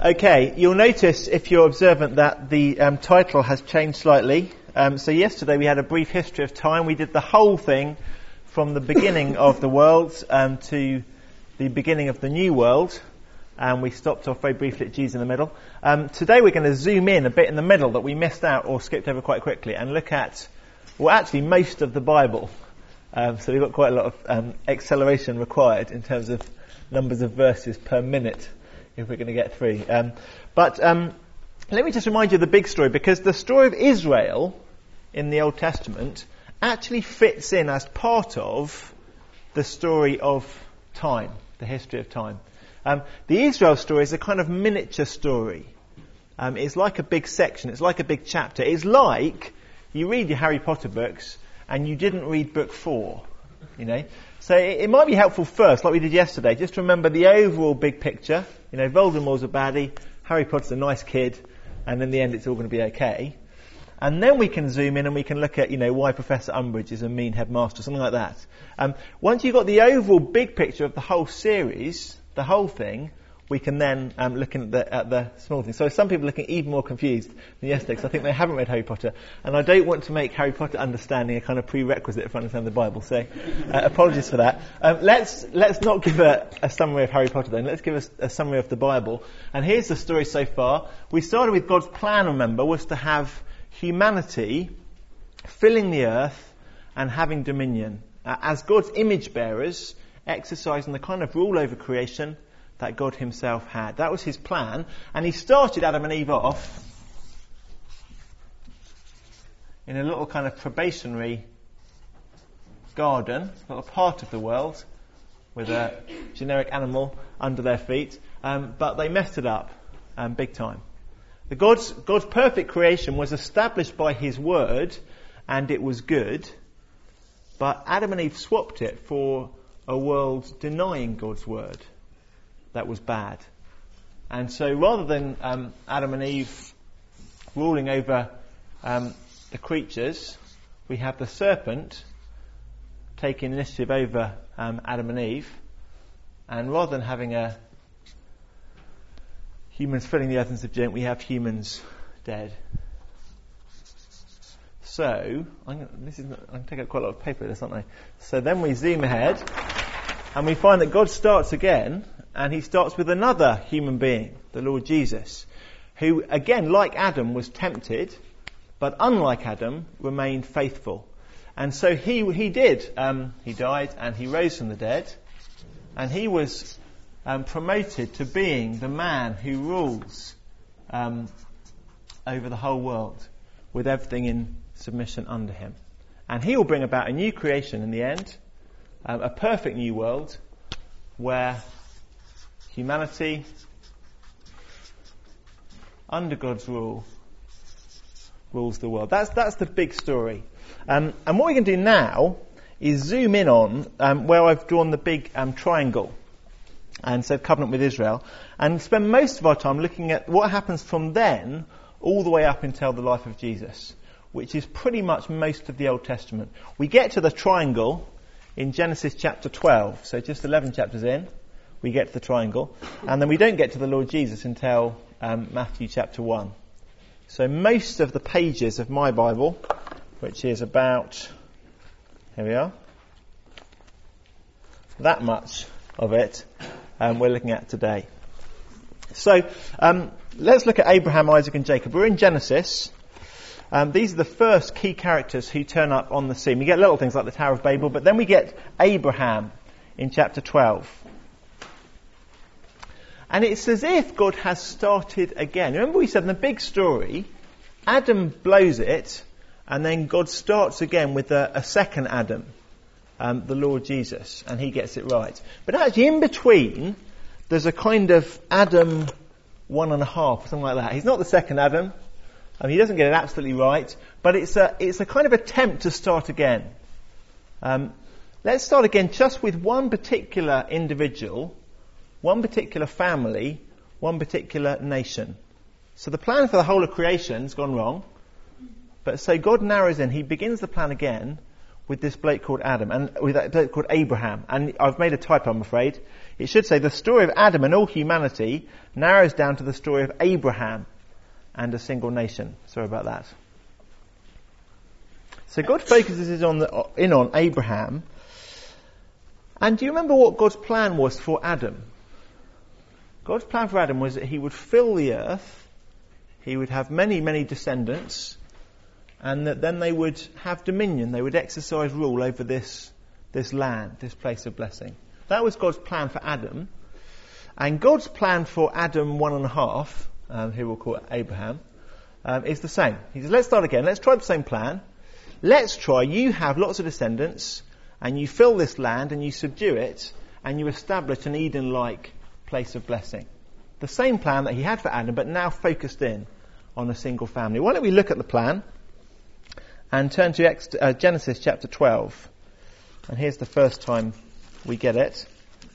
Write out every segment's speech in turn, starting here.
Okay, you'll notice if you're observant that the title has changed slightly. So yesterday we had a brief history of time. We did the whole thing from the beginning of the world to the beginning of the new world. And we stopped off very briefly at Jesus in the middle. Today we're going to zoom in a bit in the middle that we missed out or skipped over quite quickly and look at, well, actually most of the Bible. So we've got quite a lot of acceleration required in terms of numbers of verses per minute if we're going to get through. But let me just remind you of the big story, because the story of Israel in the Old Testament actually fits in as part of the story of time, the history of time. The Israel story is a kind of miniature story. It's like a big section. It's like a big chapter. It's like you read your Harry Potter books and you didn't read book 4, you know. So it might be helpful first, like we did yesterday, just to remember the overall big picture. You know, Voldemort's a baddie, Harry Potter's a nice kid, and in the end it's all going to be okay. And then we can zoom in and we can look at, you know, why Professor Umbridge is a mean headmaster, something like that. Once you've got the overall big picture of the whole series, the whole thing, we can then look at the small things. So some people are looking even more confused than yesterday, because I think they haven't read Harry Potter, and I don't want to make Harry Potter understanding a kind of prerequisite for understanding the Bible. So apologies for that. Let's not give a summary of Harry Potter then. Let's give a summary of the Bible. And here's the story so far. We started with God's plan, remember, was to have humanity filling the earth and having dominion as God's image bearers, exercising the kind of rule over creation that God himself had. That was his plan. And he started Adam and Eve off in a little kind of probationary garden, a little part of the world, with a generic animal under their feet. But they messed it up big time. God's perfect creation was established by his word, and it was good. But Adam and Eve swapped it for a world denying God's word. That was bad. And so rather than Adam and Eve ruling over the creatures, we have the serpent taking initiative over Adam and Eve. And rather than having humans filling the earth and subduing it, we have humans dead. So, I'm going to take out quite a lot of paper this, aren't I? So then we zoom ahead and we find that God starts again. And he starts with another human being, the Lord Jesus, who, again, like Adam, was tempted, but unlike Adam, remained faithful. And so he did. He died and he rose from the dead. And he was promoted to being the man who rules over the whole world, with everything in submission under him. And he will bring about a new creation in the end, a perfect new world, where humanity, under God's rule, rules the world. That's the big story. And what we can do now is zoom in on where I've drawn the big triangle and said covenant with Israel, and spend most of our time looking at what happens from then all the way up until the life of Jesus, which is pretty much most of the Old Testament. We get to the triangle in Genesis chapter 12, so just 11 chapters in. We get to the triangle, and then we don't get to the Lord Jesus until Matthew chapter 1. So most of the pages of my Bible, which is about, here we are, that much of it, we're looking at today. So let's look at Abraham, Isaac and Jacob. We're in Genesis. These are the first key characters who turn up on the scene. We get little things like the Tower of Babel, but then we get Abraham in chapter 12. And it's as if God has started again. Remember we said in the big story, Adam blows it, and then God starts again with a second Adam, the Lord Jesus, and he gets it right. But actually in between, there's a kind of Adam 1.5 or something like that. He's not the second Adam. He doesn't get it absolutely right, but it's a kind of attempt to start again. Let's start again just with one particular individual, one particular family, one particular nation. So the plan for the whole of creation has gone wrong. But so God narrows in, he begins the plan again with this bloke called Adam, and with that bloke called Abraham. And I've made a typo, I'm afraid. It should say the story of Adam and all humanity narrows down to the story of Abraham and a single nation. Sorry about that. So God focuses on Abraham. And do you remember what God's plan was for Adam? God's plan for Adam was that he would fill the earth, he would have many, many descendants, and that then they would have dominion, they would exercise rule over this land, this place of blessing. That was God's plan for Adam. And God's plan for Adam 1.5, who we'll call Abraham, is the same. He says, let's start again, let's try the same plan. Let's try, you have lots of descendants, and you fill this land, and you subdue it, and you establish an Eden-like place of blessing. The same plan that he had for Adam, but now focused in on a single family. Why don't we look at the plan and turn to Genesis chapter 12. And here's the first time we get it.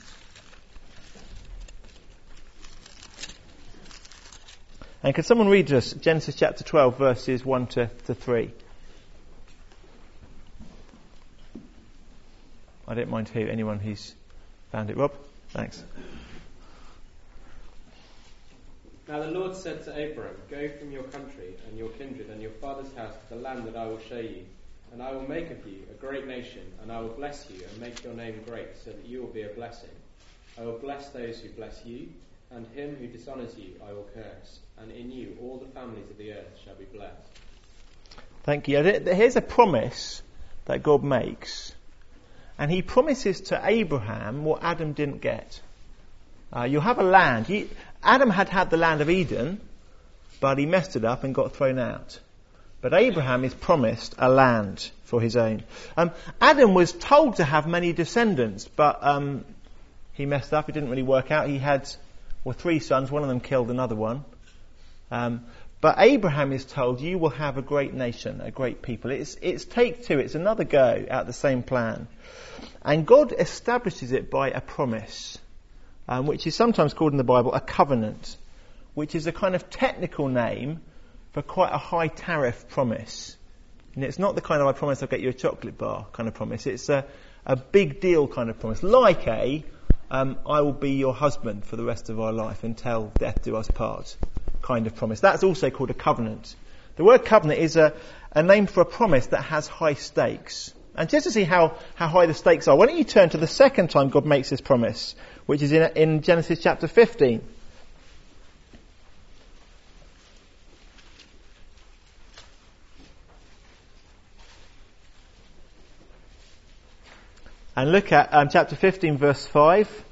And could someone read us Genesis chapter 12 verses 1 to 3? I don't mind anyone who's found it. Rob? Thanks. Now the Lord said to Abram, "Go from your country and your kindred and your father's house to the land that I will show you. And I will make of you a great nation, and I will bless you and make your name great, so that you will be a blessing. I will bless those who bless you, and him who dishonours you I will curse. And in you all the families of the earth shall be blessed." Thank you. Here's a promise that God makes. And he promises to Abraham what Adam didn't get. You'll have a land. Adam had the land of Eden, but he messed it up and got thrown out. But Abraham is promised a land for his own. Adam was told to have many descendants, but he messed up. It didn't really work out. He had 3 sons. One of them killed another one. But Abraham is told, you will have a great nation, a great people. It's take 2. It's another go at the same plan. And God establishes it by a promise, which is sometimes called in the Bible a covenant, which is a kind of technical name for quite a high tariff promise. And it's not the kind of I promise I'll get you a chocolate bar kind of promise. It's a big deal kind of promise. Like I will be your husband for the rest of our life until death do us part kind of promise. That's also called a covenant. The word covenant is a name for a promise that has high stakes. And just to see how high the stakes are, why don't you turn to the second time God makes this promise, which is in Genesis chapter 15. And look at chapter 15 verse 5.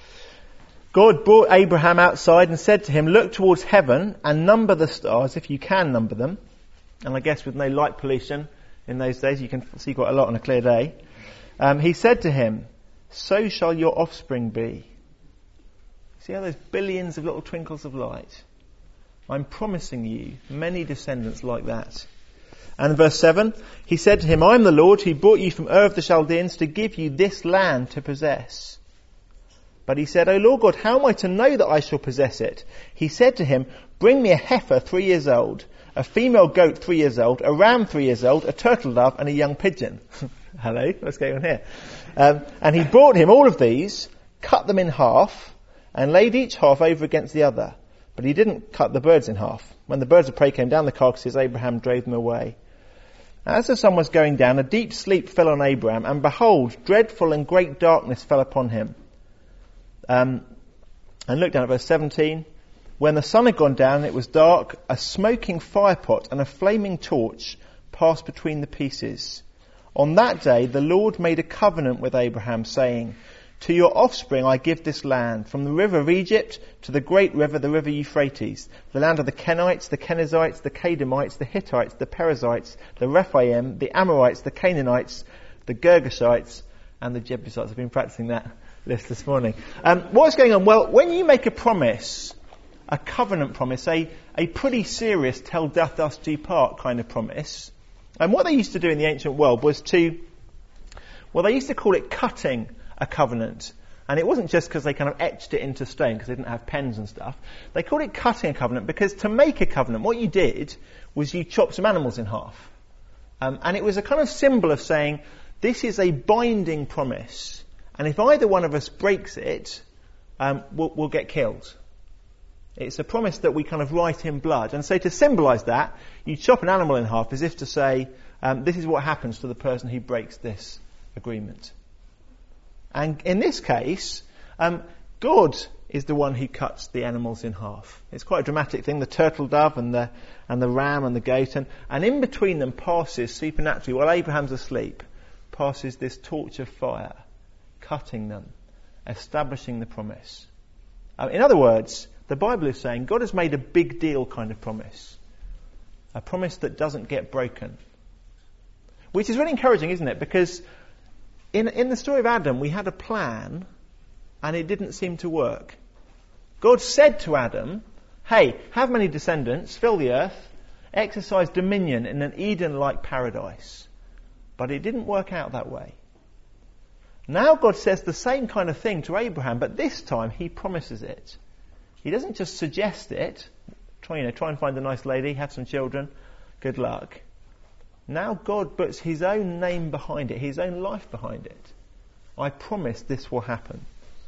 God brought Abraham outside and said to him, "Look towards heaven and number the stars, if you can number them." And I guess with no light pollution in those days, you can see quite a lot on a clear day. He said to him, "So shall your offspring be." See how those billions of little twinkles of light? I'm promising you many descendants like that. And verse 7, he said to him, "I am the Lord who brought you from Ur of the Chaldeans to give you this land to possess." But he said, "O Lord God, how am I to know that I shall possess it?" He said to him, "Bring me a heifer 3 years old, a female goat 3 years old, a ram 3 years old, a turtle dove, and a young pigeon." Hello, what's going on here? And he brought him all of these, cut them in half, and laid each half over against the other. But he didn't cut the birds in half. When the birds of prey came down the carcasses, Abraham drove them away. As the sun was going down, a deep sleep fell on Abraham, and behold, dreadful and great darkness fell upon him. And look down at verse 17. When the sun had gone down and it was dark, a smoking firepot and a flaming torch passed between the pieces. On that day the Lord made a covenant with Abraham, saying, "To your offspring I give this land, from the river of Egypt to the great river, the river Euphrates, the land of the Kenites, the Kenizzites, the Kadmonites, the Hittites, the Perizzites, the Rephaim, the Amorites, the Canaanites, the Girgashites, and the Jebusites." I've been practicing that list this morning. What's going on? Well, when you make a promise, a covenant promise, a pretty serious till death us do part kind of promise, and what they used to do in the ancient world was they used to call it cutting a covenant. And it wasn't just because they kind of etched it into stone because they didn't have pens and stuff. They called it cutting a covenant because to make a covenant, what you did was you chopped some animals in half. And it was a kind of symbol of saying, This is a binding promise. And if either one of us breaks it, we'll get killed. It's a promise that we kind of write in blood. And so to symbolise that, you chop an animal in half as if to say, this is what happens to the person who breaks this agreement. And in this case, God is the one who cuts the animals in half. It's quite a dramatic thing, the turtle dove and the ram and the goat. And in between them passes, supernaturally, while Abraham's asleep, passes this torch of fire, cutting them, establishing the promise. In other words, the Bible is saying God has made a big deal kind of promise. A promise that doesn't get broken. Which is really encouraging, isn't it? Because in the story of Adam, we had a plan and it didn't seem to work. God said to Adam, hey, have many descendants, fill the earth, exercise dominion in an Eden-like paradise. But it didn't work out that way. Now God says the same kind of thing to Abraham, but this time he promises it. He doesn't just suggest it. Try and find a nice lady, have some children, good luck. Now God puts his own name behind it, his own life behind it. I promise this will happen.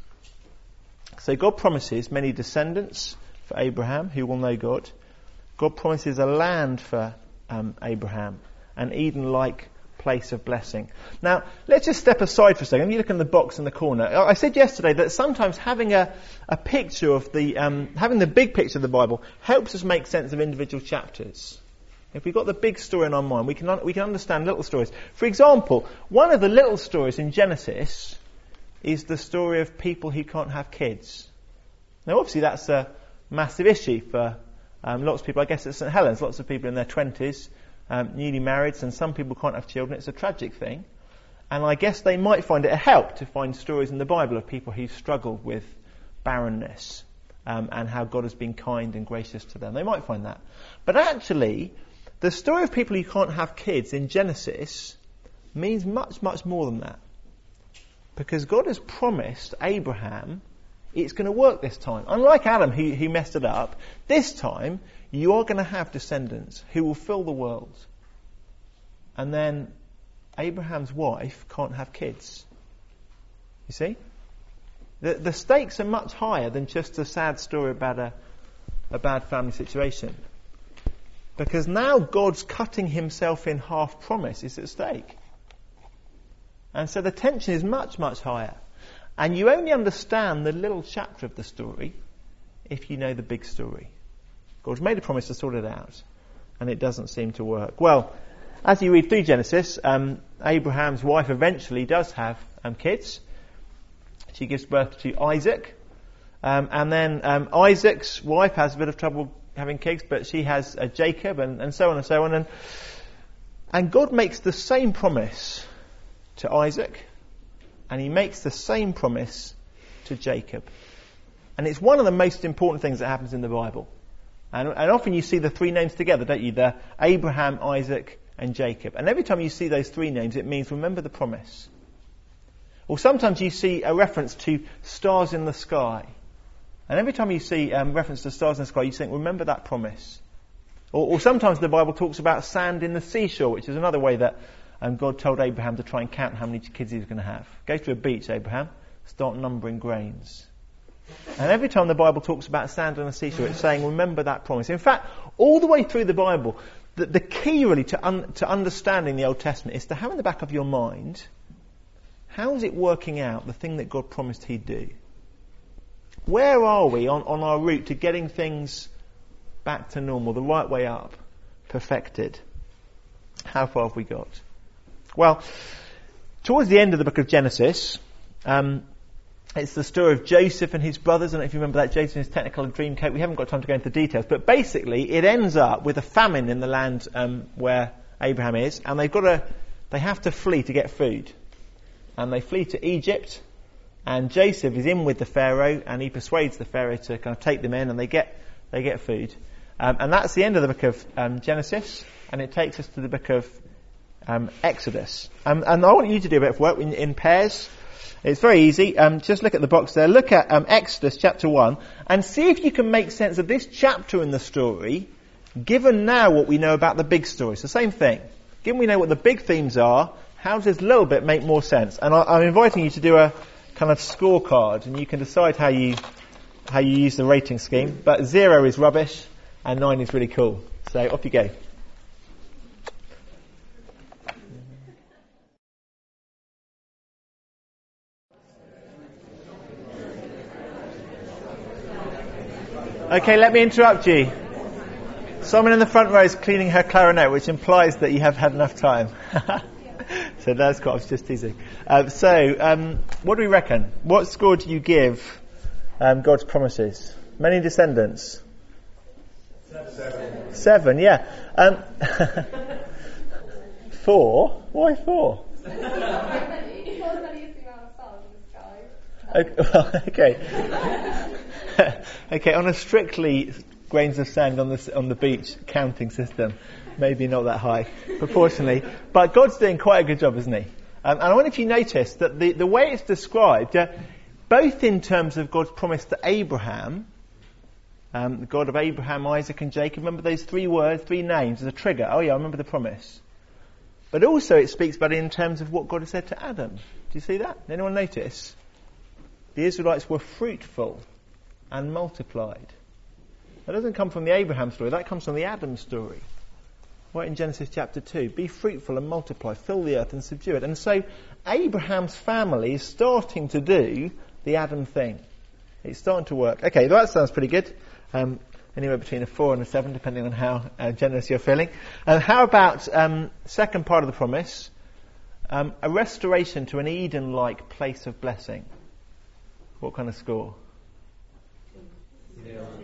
So God promises many descendants for Abraham who will know God. God promises a land for Abraham, an Eden-like place of blessing. Now, let's just step aside for a second. You look in the box in the corner. I said yesterday that sometimes having a picture of having the big picture of the Bible helps us make sense of individual chapters. If we've got the big story in our mind, we can understand little stories. For example, one of the little stories in Genesis is the story of people who can't have kids. Now, obviously, that's a massive issue for lots of people. I guess at St Helens, lots of people in their 20s, newly married, and some people can't have children. It's a tragic thing. And I guess they might find it a help to find stories in the Bible of people who struggled with barrenness and how God has been kind and gracious to them. They might find that. But actually, the story of people who can't have kids in Genesis means much, much more than that. Because God has promised Abraham it's going to work this time. Unlike Adam who messed it up, this time you are going to have descendants who will fill the world. And then Abraham's wife can't have kids. You see? The stakes are much higher than just a sad story about a bad family situation. Because now God's cutting himself in half promise is at stake. And so the tension is much, much higher. And you only understand the little chapter of the story if you know the big story. God's made a promise to sort it out, and it doesn't seem to work. Well, as you read through Genesis, Abraham's wife eventually does have kids. She gives birth to Isaac. And then Isaac's wife has a bit of trouble having kids, but she has Jacob, and so on and so on. And God makes the same promise to Isaac, and he makes the same promise to Jacob. And it's one of the most important things that happens in the Bible. And often you see the three names together, don't you? The Abraham, Isaac, and Jacob. And every time you see those three names, it means remember the promise. Or sometimes you see a reference to stars in the sky. And every time you see reference to stars in the sky, you think, remember that promise. Or sometimes the Bible talks about sand in the seashore, which is another way that God told Abraham to try and count how many kids he was going to have. Go to a beach, Abraham. Start numbering grains. And every time the Bible talks about sand on the seashore, it's saying, remember that promise. In fact, all the way through the Bible, the key really to understanding the Old Testament is to have in the back of your mind, how is it working out, the thing that God promised he'd do? Where are we on our route to getting things back to normal, the right way up, perfected? How far have we got? Well, towards the end of the book of Genesis, it's the story of Joseph and his brothers. I don't know if you remember that, Joseph and his Technicolor Dreamcoat. We haven't got time to go into the details, but basically it ends up with a famine in the land where Abraham is, and they have to flee to get food. And they flee to Egypt, and Joseph is in with the Pharaoh, and he persuades the Pharaoh to kind of take them in, and they get food. And that's the end of the book of Genesis, and it takes us to the book of Exodus. And I want you to do a bit of work in pairs. It's very easy. Just look at the box there. Look at Exodus chapter 1 and see if you can make sense of this chapter in the story, given now what we know about the big story. It's the same thing. Given we know what the big themes are, how does this little bit make more sense? And I'm inviting you to do a kind of scorecard, and you can decide how you use the rating scheme. But 0 is rubbish, and 9 is really cool. So off you go. Okay, let me interrupt you. Someone in the front row is cleaning her clarinet, which implies that you have had enough time. So that's what I was just teasing. What do we reckon? What score do you give God's promises? Many descendants? 7, yeah. 4? Why 4? Okay. Okay, on a strictly grains of sand on the beach counting system, maybe not that high proportionally, but God's doing quite a good job, isn't he? And I wonder if you noticed that the way it's described, both in terms of God's promise to Abraham, the God of Abraham, Isaac and Jacob, remember those 3 words, 3 names as a trigger. Oh yeah, I remember the promise. But also it speaks about it in terms of what God has said to Adam. Do you see that? Anyone notice? The Israelites were fruitful and multiplied. That doesn't come from the Abraham story, that comes from the Adam story. Right in Genesis chapter 2. Be fruitful and multiply, fill the earth and subdue it. And so Abraham's family is starting to do the Adam thing. It's starting to work. Okay, that sounds pretty good. Anywhere between a 4 and a 7, depending on how generous you're feeling. How about second part of the promise? A restoration to an Eden-like place of blessing. What kind of score? 0.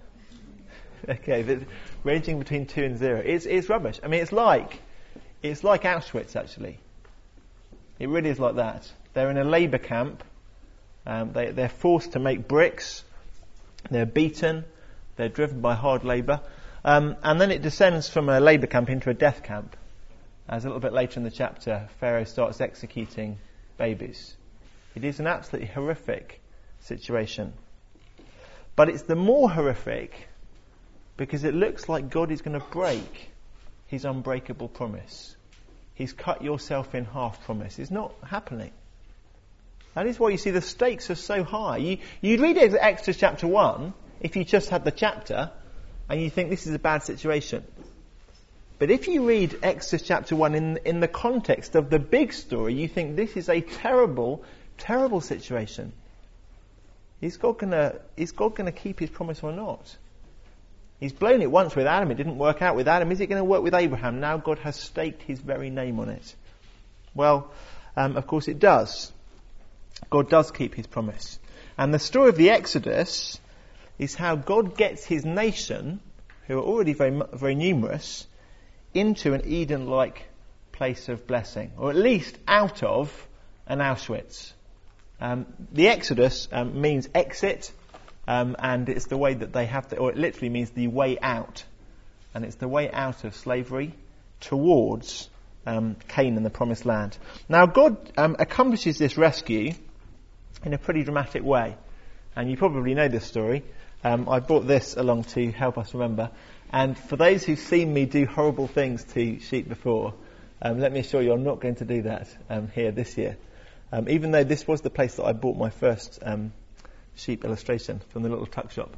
Okay, ranging between 2 and 0. It's rubbish. I mean, it's like Auschwitz, actually. It really is like that. They're in a labour camp. They're forced to make bricks. They're beaten. They're driven by hard labour. And then it descends from a labour camp into a death camp. As a little bit later in the chapter, Pharaoh starts executing babies. It is an absolutely horrific situation. But it's the more horrific because it looks like God is going to break his unbreakable promise. He's cut yourself in half promise. It's not happening. That is why you see the stakes are so high. You'd read Exodus chapter 1 if you just had the chapter and you think this is a bad situation. But if you read Exodus chapter 1 in the context of the big story, you think this is a terrible, terrible situation. Is God going to keep his promise or not? He's blown it once with Adam. It didn't work out with Adam. Is it going to work with Abraham? Now God has staked his very name on it. Well, of course it does. God does keep his promise. And the story of the Exodus is how God gets his nation, who are already very, very numerous, into an Eden-like place of blessing. Or at least out of an Auschwitz. The Exodus means exit, and it's the way that they have to, or it literally means the way out. And it's the way out of slavery towards Canaan, the promised land. Now God accomplishes this rescue in a pretty dramatic way. And you probably know this story. I brought this along to help us remember. And for those who've seen me do horrible things to sheep before, let me assure you I'm not going to do that here this year. Even though this was the place that I bought my first sheep illustration from the little tuck shop.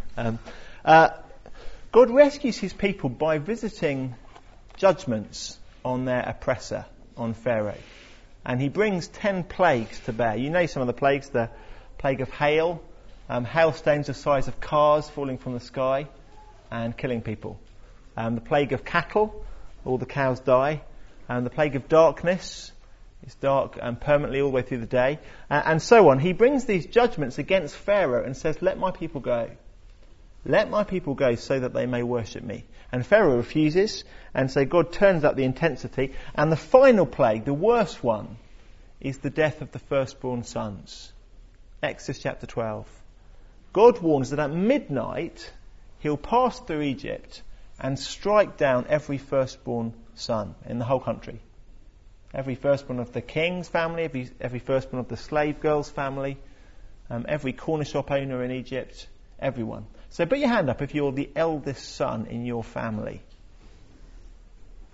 God rescues his people by visiting judgments on their oppressor, on Pharaoh. And he brings 10 plagues to bear. You know some of the plagues, the plague of hail, hailstones the size of cars falling from the sky and killing people. The plague of cattle, all the cows die. And the plague of darkness, it's dark permanently all the way through the day, and so on. He brings these judgments against Pharaoh and says, let my people go. Let my people go so that they may worship me. And Pharaoh refuses, and so God turns up the intensity. And the final plague, the worst one, is the death of the firstborn sons. Exodus chapter 12. God warns that at midnight he'll pass through Egypt and strike down every firstborn son in the whole country. Every firstborn of the king's family, every firstborn of the slave girl's family, every corner shop owner in Egypt, everyone. So put your hand up if you're the eldest son in your family.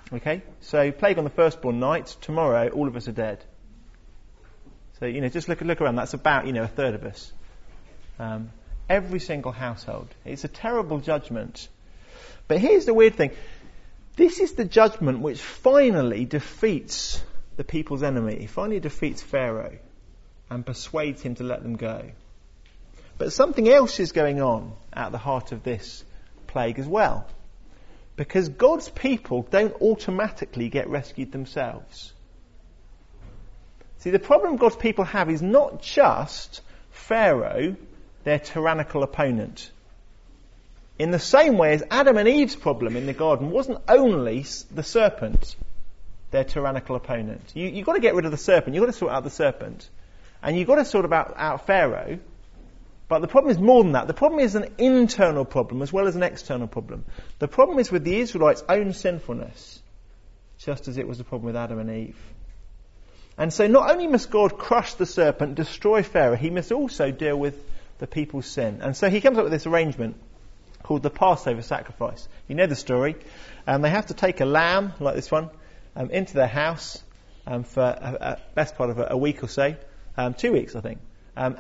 Okay? So, plague on the firstborn night, tomorrow all of us are dead. So, just look around. That's about, a third of us. Every single household. It's a terrible judgment. But here's the weird thing. This is the judgment which finally defeats the people's enemy. It finally defeats Pharaoh and persuades him to let them go. But something else is going on at the heart of this plague as well. Because God's people don't automatically get rescued themselves. See, the problem God's people have is not just Pharaoh, their tyrannical opponent. In the same way as Adam and Eve's problem in the garden wasn't only the serpent, their tyrannical opponent. You've got to get rid of the serpent. You've got to sort out the serpent. And you've got to sort out Pharaoh. But the problem is more than that. The problem is an internal problem as well as an external problem. The problem is with the Israelites' own sinfulness, just as it was the problem with Adam and Eve. And so not only must God crush the serpent, destroy Pharaoh, he must also deal with the people's sin. And so he comes up with this arrangement called the Passover sacrifice. You know the story. They have to take a lamb, like this one, into their house for a best part of a week or so. 2 weeks, I think.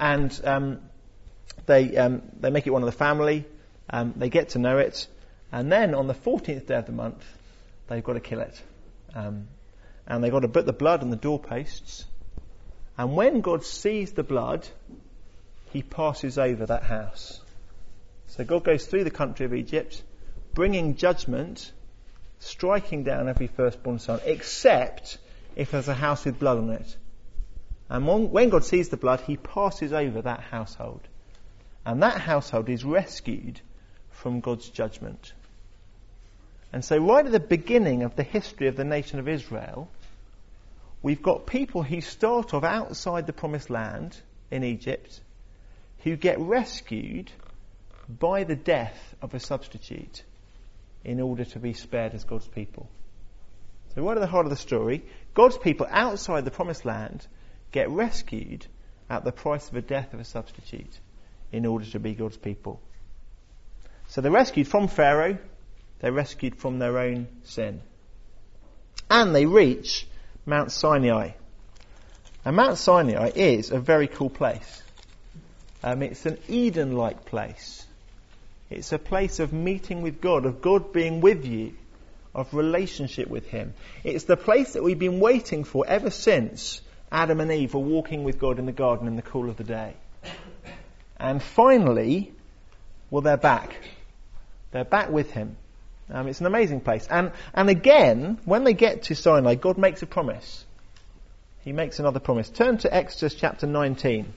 They make it one of the family. They get to know it. And then on the 14th day of the month, they've got to kill it. And they've got to put the blood on the doorposts. And when God sees the blood, he passes over that house. So God goes through the country of Egypt, bringing judgment, striking down every firstborn son, except if there's a house with blood on it. And when God sees the blood, he passes over that household. And that household is rescued from God's judgment. And so right at the beginning of the history of the nation of Israel, we've got people who start off outside the promised land in Egypt, who get rescued by the death of a substitute in order to be spared as God's people. So right at the heart of the story, God's people outside the promised land get rescued at the price of a death of a substitute in order to be God's people. So they're rescued from Pharaoh, they're rescued from their own sin. And they reach Mount Sinai. And Mount Sinai is a very cool place. It's an Eden-like place. It's a place of meeting with God, of God being with you, of relationship with him. It's the place that we've been waiting for ever since Adam and Eve were walking with God in the garden in the cool of the day. And finally, they're back. They're back with him. It's an amazing place. And again, when they get to Sinai, God makes a promise. He makes another promise. Turn to Exodus chapter 19.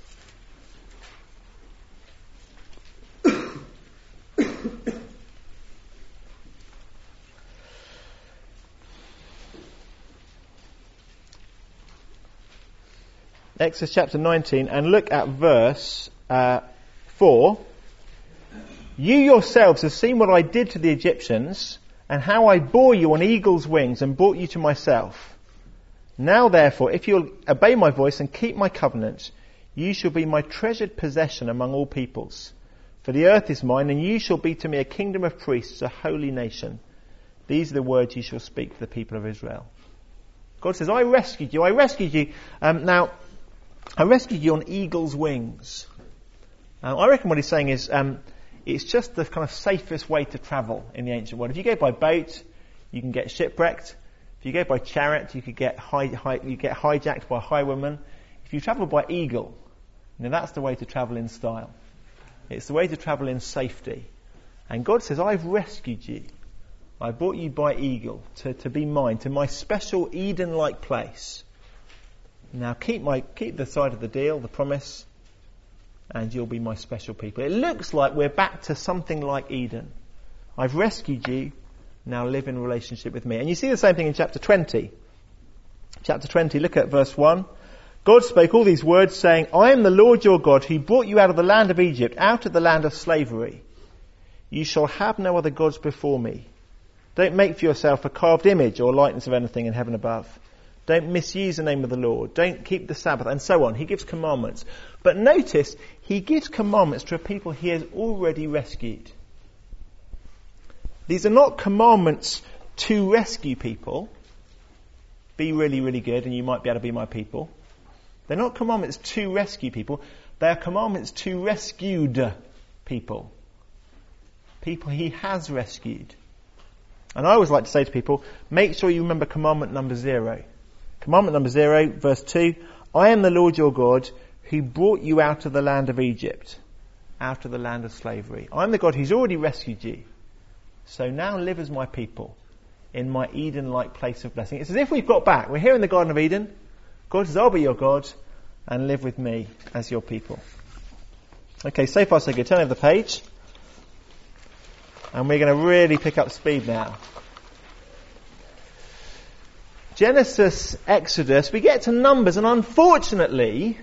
Exodus chapter 19, and look at verse 4. You yourselves have seen what I did to the Egyptians, and how I bore you on eagle's wings and brought you to myself. Now therefore, if you'll obey my voice and keep my covenant, you shall be my treasured possession among all peoples. For the earth is mine, and you shall be to me a kingdom of priests, a holy nation. These are the words you shall speak to the people of Israel. God says, I rescued you. Now, I rescued you on eagle's wings. I reckon what he's saying is, it's just the kind of safest way to travel in the ancient world. If you go by boat, you can get shipwrecked. If you go by chariot, you could get hijacked by highwaymen. If you travel by eagle, that's the way to travel in style. It's the way to travel in safety. And God says, I've rescued you. I brought you by eagle to be mine, to my special Eden-like place. Now keep the side of the deal, the promise, and you'll be my special people. It looks like we're back to something like Eden. I've rescued you, now live in relationship with me. And you see the same thing in chapter 20. Chapter 20, look at verse 1. God spoke all these words, saying, I am the Lord your God, who brought you out of the land of Egypt, out of the land of slavery. You shall have no other gods before me. Don't make for yourself a carved image or likeness of anything in heaven above. Don't misuse the name of the Lord. Don't keep the Sabbath, and so on. He gives commandments. But notice, he gives commandments to a people he has already rescued. These are not commandments to rescue people. Be really, really good and you might be able to be my people. They're not commandments to rescue people. They are commandments to rescued people. People he has rescued. And I always like to say to people, make sure you remember commandment number 0. Commandment number 0, verse 2, I am the Lord your God who brought you out of the land of Egypt, out of the land of slavery. I'm the God who's already rescued you. So now live as my people in my Eden-like place of blessing. It's as if we've got back. We're here in the Garden of Eden. God says, I'll be your God and live with me as your people. Okay, so far so good. Turn over the page. And we're going to really pick up speed now. Genesis, Exodus, we get to Numbers, and unfortunately,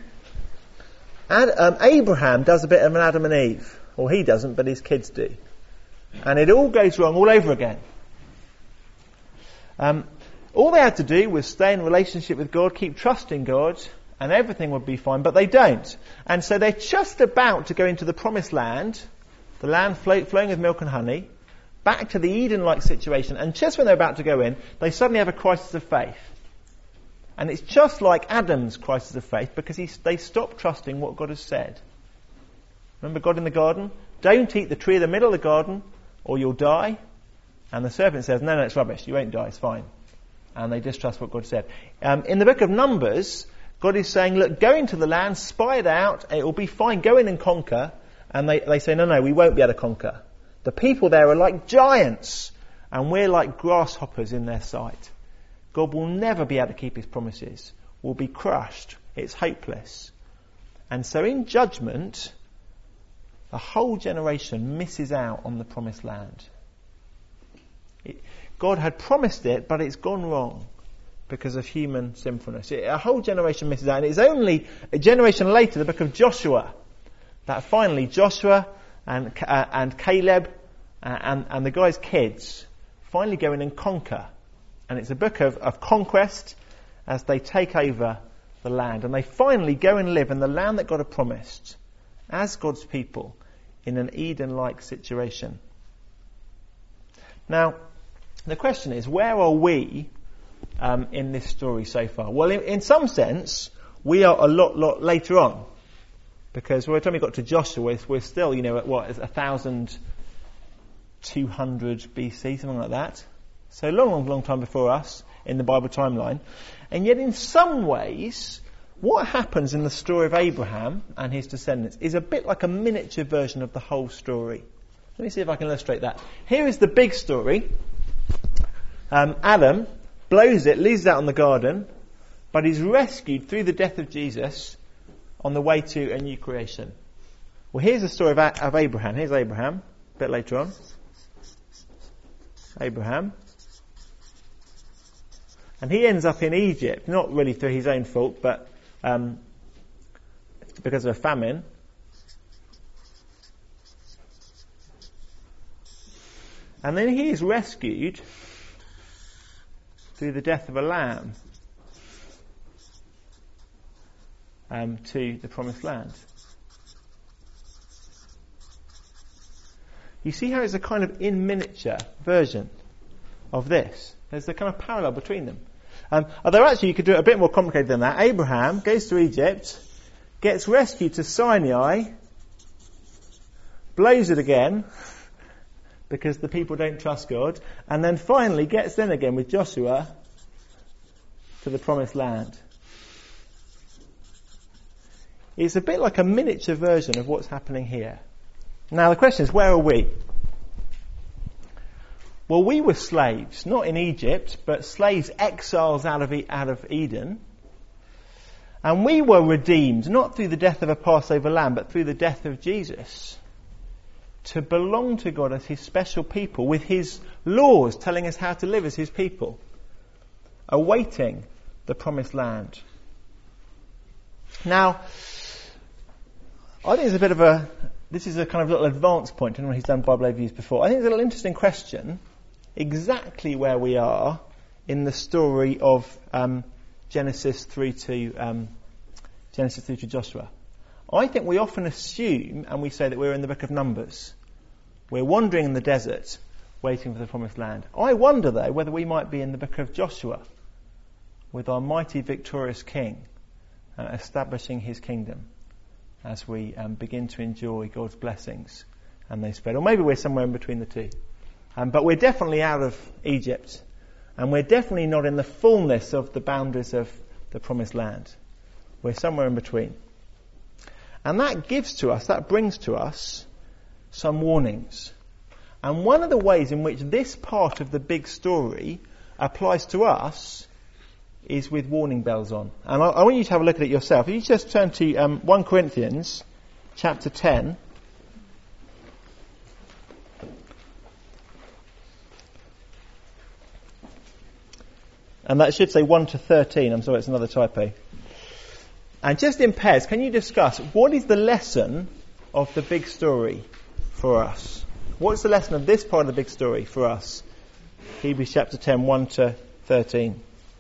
Abraham does a bit of an Adam and Eve. Well, he doesn't, but his kids do. And it all goes wrong all over again. All they had to do was stay in relationship with God, keep trusting God, and everything would be fine, but they don't. And so they're just about to go into the promised land, the land flowing with milk and honey, back to the Eden-like situation, and just when they're about to go in, they suddenly have a crisis of faith. And it's just like Adam's crisis of faith, because they stop trusting what God has said. Remember God in the garden? Don't eat the tree in the middle of the garden, or you'll die. And the serpent says, no, it's rubbish, you won't die, it's fine. And they distrust what God said. In the book of Numbers, God is saying, look, go into the land, spy it out, it will be fine, go in and conquer. And they say, no, we won't be able to conquer. The people there are like giants, and we're like grasshoppers in their sight. God will never be able to keep his promises. We'll be crushed. It's hopeless. And so in judgment, the whole generation misses out on the promised land. God had promised it, but it's gone wrong because of human sinfulness. A whole generation misses out. And it's only a generation later, the book of Joshua, that finally Joshua and Caleb and the guy's kids finally go in and conquer. And it's a book of conquest as they take over the land. And they finally go and live in the land that God had promised as God's people in an Eden-like situation. Now, the question is, where are we in this story so far? Well, in some sense, we are a lot later on. Because by the time we got to Joshua, we're still, at 1,200 BC, something like that. So long time before us in the Bible timeline. And yet in some ways, what happens in the story of Abraham and his descendants is a bit like a miniature version of the whole story. Let me see if I can illustrate that. Here is the big story. Adam blows it, leaves it out in the garden, but is rescued through the death of Jesus on the way to a new creation. Well, here's the story of Abraham. Here's Abraham, a bit later on. Abraham. And he ends up in Egypt, not really through his own fault, but because of a famine. And then he is rescued through the death of a lamb to the promised land. You see how it's a kind of in miniature version of this. There's a kind of parallel between them. Although actually you could do it a bit more complicated than that. Abraham goes to Egypt, gets rescued to Sinai, blows it again, because the people don't trust God, and then finally gets in again with Joshua to the promised land. It's a bit like a miniature version of what's happening here. Now the question is, where are we? Well, we were slaves, not in Egypt, but slaves, exiles out of Eden. And we were redeemed, not through the death of a Passover lamb, but through the death of Jesus, to belong to God as his special people, with his laws telling us how to live as his people, awaiting the promised land. Now, I think this is a kind of little advanced point. Anyone who's done Bible overviews before, I think it's a little interesting question, exactly where we are in the story of Genesis through to Joshua. I think we often assume, and we say that we're in the book of Numbers. We're wandering in the desert. waiting for the promised land. I wonder, though, whether we might be in the book of Joshua with our mighty victorious king establishing his kingdom as we begin to enjoy God's blessings and they spread. Or maybe we're somewhere in between the two. But we're definitely out of Egypt, and we're definitely not in the fullness of the boundaries of the promised land. We're somewhere in between. And that brings to us some warnings. And one of the ways in which this part of the big story applies to us is with warning bells on. And I want you to have a look at it yourself. If you just turn to 1 Corinthians chapter 10. And that should say 1 to 13. I'm sorry, it's another typo. And just in pairs, can you discuss what is the lesson of the big story for us? What's the lesson of this part of the big story for us? Hebrews chapter 10, 1 to 13.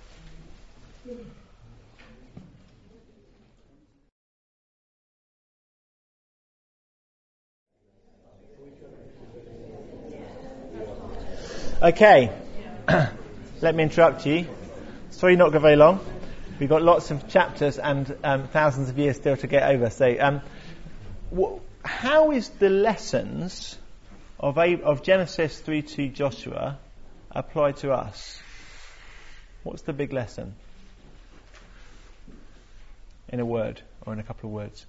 Okay, let me interrupt you. Sorry, not go very long. We've got lots of chapters and thousands of years still to get over. So, how is the lessons of Genesis through to Joshua applied to us? What's the big lesson? In a word, or in a couple of words.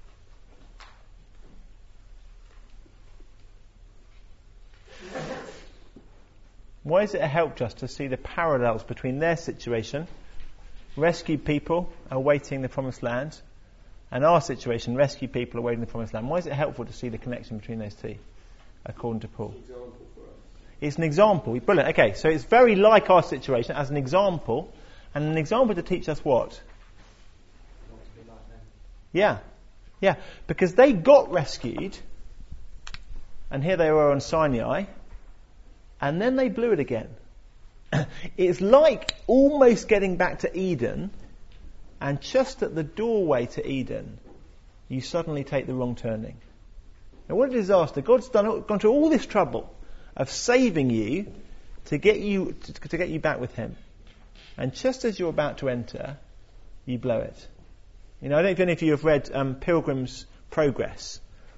Why has it helped us to see the parallels between their situation, rescued people awaiting the promised land, and our situation, rescued people awaiting the promised land? Why is it helpful to see the connection between those two, according to Paul? It's an example. Brilliant. Okay, so it's very like our situation as an example, and an example to teach us what? Yeah. Because they got rescued, and here they were on Sinai, and then they blew it again. It's like almost getting back to Eden, and just at the doorway to Eden, you suddenly take the wrong turning. Now, what a disaster! God's gone through all this trouble of saving you to get you back with Him, and just as you're about to enter, you blow it. You know, I don't know if any of you have read Pilgrim's Progress.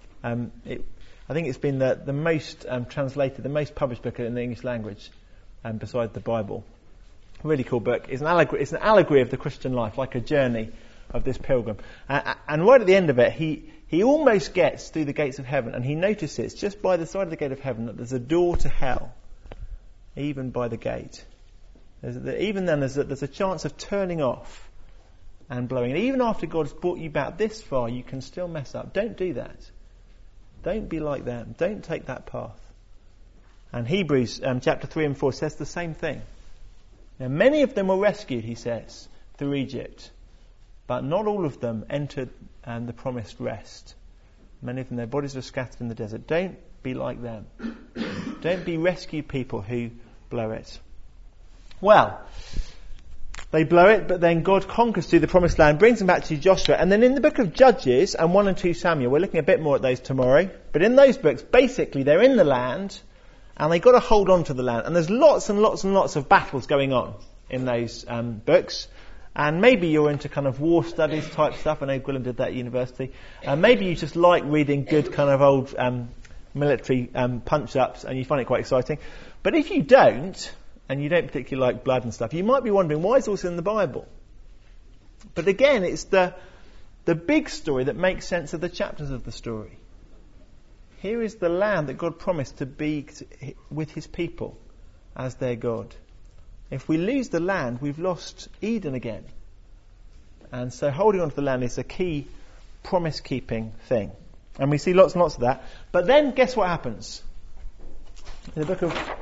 I think it's been the most translated, the most published book in the English language, beside the Bible. Really cool book. It's an allegory of the Christian life, like a journey of this pilgrim. And right at the end of it, he almost gets through the gates of heaven, and he notices just by the side of the gate of heaven that there's a door to hell, even by the gate. Even then, there's a chance of turning off and blowing. And even after God's brought you back this far, you can still mess up. Don't do that. Don't be like them. Don't take that path. And Hebrews chapter 3 and 4 says the same thing. Now, many of them were rescued, he says, through Egypt, but not all of them entered the promised rest. Many of them, their bodies were scattered in the desert. Don't be like them. Don't be rescued people who blow it. Well, they blow it, but then God conquers through the promised land, brings them back to Joshua. And then in the book of Judges and 1 and 2 Samuel, we're looking a bit more at those tomorrow. But in those books, basically, they're in the land, and they've got to hold on to the land. And there's lots and lots and lots of battles going on in those books. And maybe you're into kind of war studies type stuff. I know Gwilym did that at university. Maybe you just like reading good kind of old military punch-ups, and you find it quite exciting. But if you don't, and you don't particularly like blood and stuff, you might be wondering, why is all this in the Bible? But again, it's the big story that makes sense of the chapters of the story. Here is the land that God promised to be with His people as their God. If we lose the land, we've lost Eden again. And so holding on to the land is a key promise-keeping thing. And we see lots and lots of that. But then, guess what happens? In the book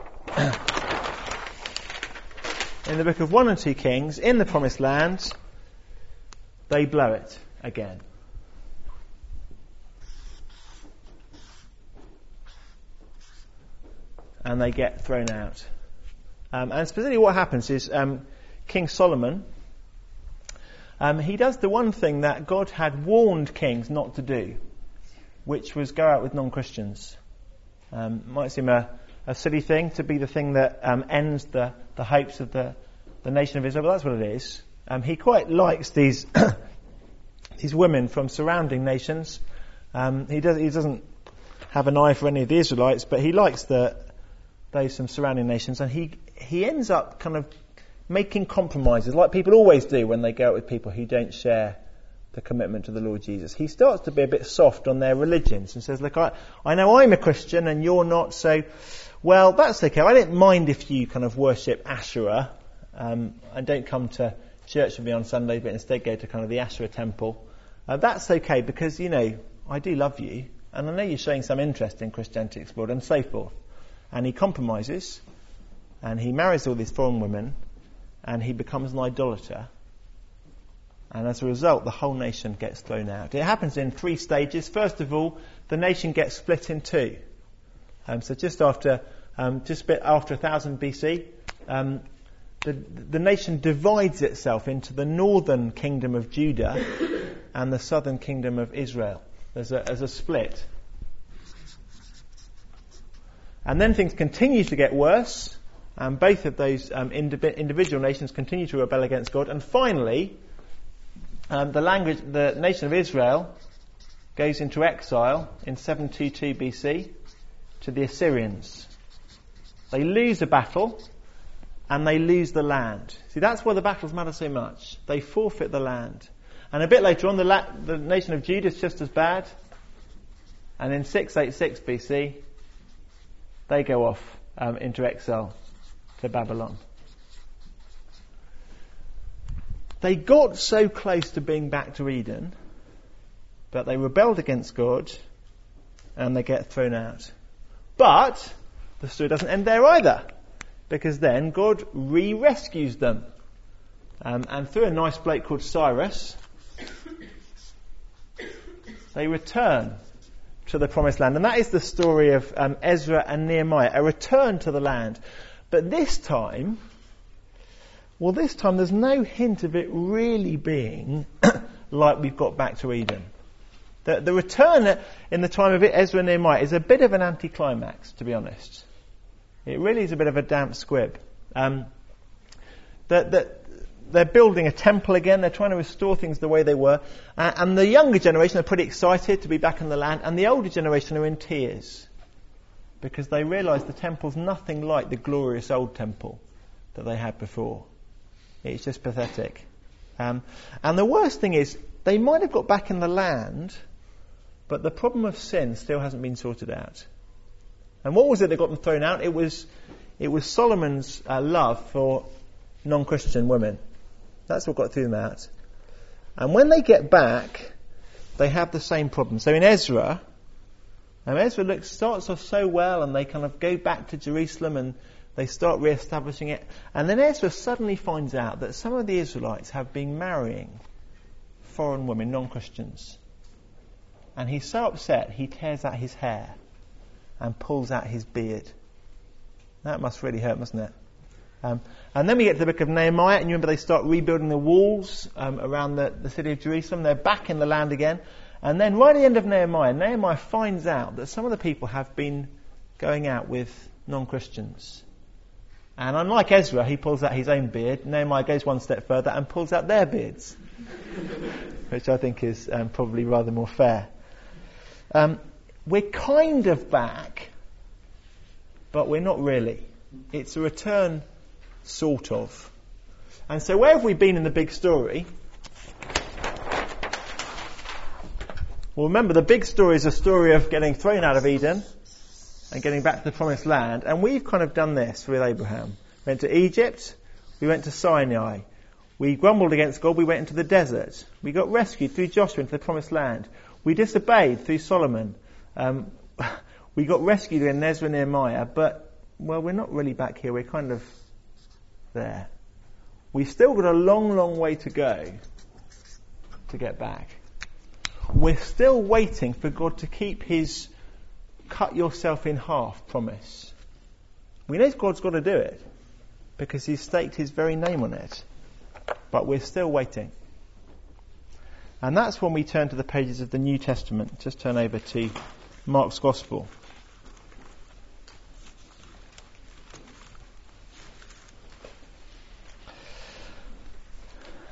of 1 and 2 Kings, in the promised land, they blow it again. And they get thrown out. And specifically what happens is King Solomon, he does the one thing that God had warned kings not to do, which was go out with non-Christians. Might seem a a silly thing, to be the thing that ends the hopes of the nation of Israel. But that's what it is. He quite likes these these women from surrounding nations. He doesn't have an eye for any of the Israelites, but he likes those from surrounding nations, and he ends up kind of making compromises, like people always do when they go out with people who don't share the commitment to the Lord Jesus. He starts to be a bit soft on their religions and says, look, I know I'm a Christian and you're not, so, well, that's okay. I don't mind if you kind of worship Asherah and don't come to church with me on Sunday, but instead go to kind of the Asherah temple. That's okay because, I do love you and I know you're showing some interest in Christianity Explored and so forth. And he compromises and he marries all these foreign women and he becomes an idolater. And as a result, the whole nation gets thrown out. It happens in 3 stages. First of all, the nation gets split in 2. So just a bit after 1000 BC, the nation divides itself into the northern kingdom of Judah and the southern kingdom of Israel. There's a split. And then things continue to get worse, and both of those individual nations continue to rebel against God. And finally, the nation of Israel goes into exile in 722 BC to the Assyrians. They lose a battle and they lose the land. See, that's why the battles matter so much. They forfeit the land. And a bit later on, the nation of Judah is just as bad. And in 686 BC, they go off into exile to Babylon. They got so close to being back to Eden, but they rebelled against God and they get thrown out. But the story doesn't end there either, because then God re-rescues them. And through a nice bloke called Cyrus, they return to the promised land. And that is the story of Ezra and Nehemiah, a return to the land. But this time there's no hint of it really being like we've got back to Eden. The return in the time of Ezra and Nehemiah is a bit of an anticlimax, to be honest. It really is a bit of a damp squib. They're building a temple again. They're trying to restore things the way they were. And the younger generation are pretty excited to be back in the land. And the older generation are in tears because they realise the temple's nothing like the glorious old temple that they had before. It's just pathetic. And the worst thing is, they might have got back in the land, but the problem of sin still hasn't been sorted out. And what was it that got them thrown out? It was Solomon's love for non-Christian women. That's what got them out. And when they get back, they have the same problem. So in Ezra starts off so well, and they kind of go back to Jerusalem and they start re-establishing it. And then Ezra suddenly finds out that some of the Israelites have been marrying foreign women, non-Christians. And he's so upset, he tears out his hair and pulls out his beard. That must really hurt, mustn't it? And then we get to the book of Nehemiah, and you remember they start rebuilding the walls around the city of Jerusalem. They're back in the land again. And then right at the end of Nehemiah finds out that some of the people have been going out with non-Christians. And unlike Ezra, he pulls out his own beard. Nehemiah goes one step further and pulls out their beards, which I think is probably rather more fair. We're kind of back, but we're not really. It's a return, sort of. And so where have we been in the big story? Well, remember, the big story is a story of getting thrown out of Eden and getting back to the promised land. And we've kind of done this with Abraham. We went to Egypt, we went to Sinai. We grumbled against God, we went into the desert. We got rescued through Joshua into the promised land. We disobeyed through Solomon. We got rescued in Ezra and Nehemiah, but, well, we're not really back here. We're kind of there. We've still got a long, long way to go to get back. We're still waiting for God to keep his cut yourself in half promise. We know God's got to do it because he's staked his very name on it. But we're still waiting. And that's when we turn to the pages of the New Testament. Just turn over to Mark's Gospel.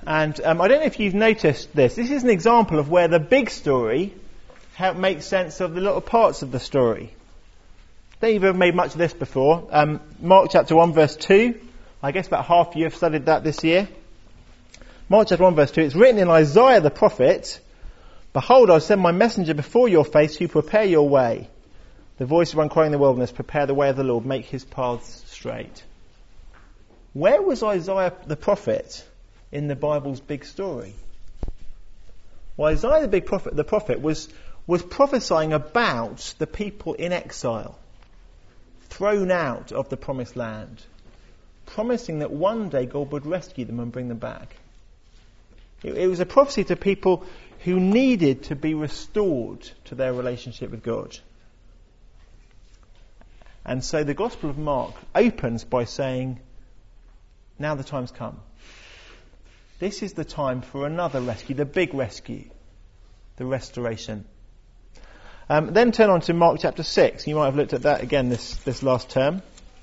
And I don't know if you've noticed this. This is an example of where the big story makes sense of the little parts of the story. I don't think you've ever made much of this before. Mark chapter 1 verse 2. I guess about half of you have studied that this year. Mark chapter 1 verse 2. It's written in Isaiah the prophet, "Behold, I'll send my messenger before your face who prepare your way. The voice of one crying in the wilderness, prepare the way of the Lord, make his paths straight." Where was Isaiah the prophet in the Bible's big story? Well, Isaiah the prophet was prophesying about the people in exile, thrown out of the promised land, promising that one day God would rescue them and bring them back. It was a prophecy to people who needed to be restored to their relationship with God. And so the Gospel of Mark opens by saying, now the time's come. This is the time for another rescue, the big rescue, the restoration. Then turn on to Mark chapter 6. You might have looked at that again this last term.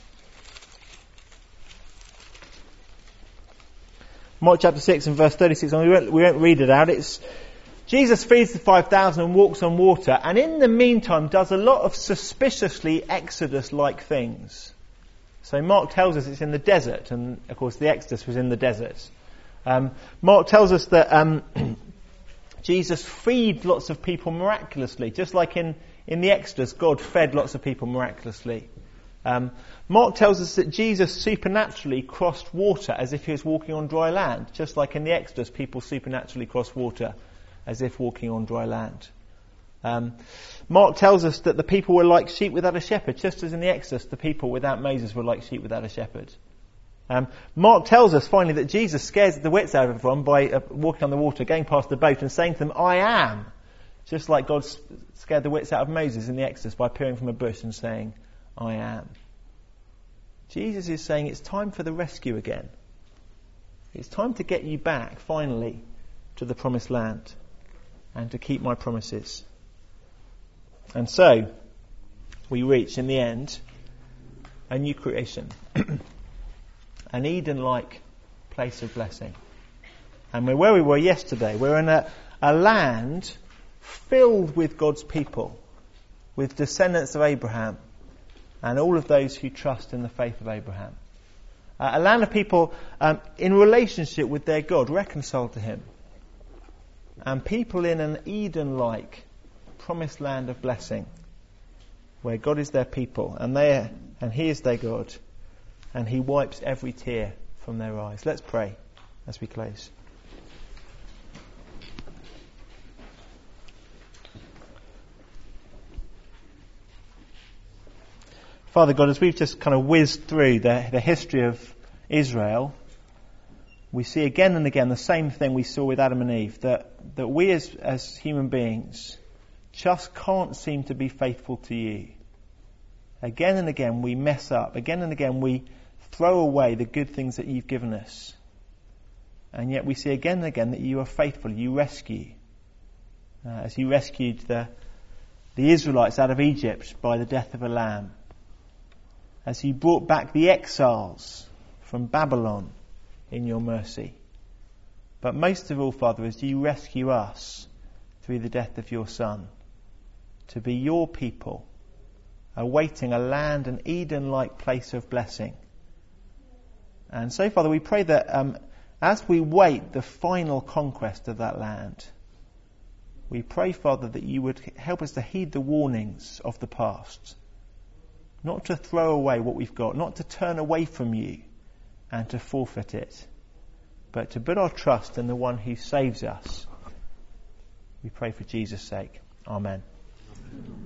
Mark chapter 6 and verse 36, and we won't read it out. It's Jesus feeds the 5,000 and walks on water, and in the meantime does a lot of suspiciously Exodus-like things. So Mark tells us it's in the desert, and of course the Exodus was in the desert. Mark tells us that Jesus freed lots of people miraculously, just like in the Exodus, God fed lots of people miraculously. Mark tells us that Jesus supernaturally crossed water as if he was walking on dry land, just like in the Exodus, people supernaturally crossed water as if walking on dry land. Mark tells us that the people were like sheep without a shepherd, just as in the Exodus, the people without Moses were like sheep without a shepherd. Mark tells us finally that Jesus scares the wits out of everyone by walking on the water, going past the boat and saying to them, "I am," just like God scared the wits out of Moses in the Exodus by appearing from a bush and saying, "I am." Jesus is saying it's time for the rescue again. It's time to get you back, finally, to the promised land and to keep my promises. And so, we reach, in the end, a new creation. An Eden-like place of blessing. And we're where we were yesterday. We're in a land filled with God's people, with descendants of Abraham, and all of those who trust in the faith of Abraham. A land of people in relationship with their God, reconciled to him. And people in an Eden-like promised land of blessing, where God is their people, and he is their God, and he wipes every tear from their eyes. Let's pray as we close. Father God, as we've just kind of whizzed through the history of Israel, we see again and again the same thing we saw with Adam and Eve, that we as human beings just can't seem to be faithful to you. Again and again we mess up. Again and again we throw away the good things that you've given us. And yet we see again and again that you are faithful, you rescue. As you rescued the Israelites out of Egypt by the death of a lamb. As you brought back the exiles from Babylon in your mercy. But most of all, Father, as you rescue us through the death of your Son, to be your people, awaiting a land, an Eden-like place of blessing. And so, Father, we pray that as we wait the final conquest of that land, we pray, Father, that you would help us to heed the warnings of the past. Not to throw away what we've got, not to turn away from you and to forfeit it, but to put our trust in the one who saves us. We pray for Jesus' sake. Amen.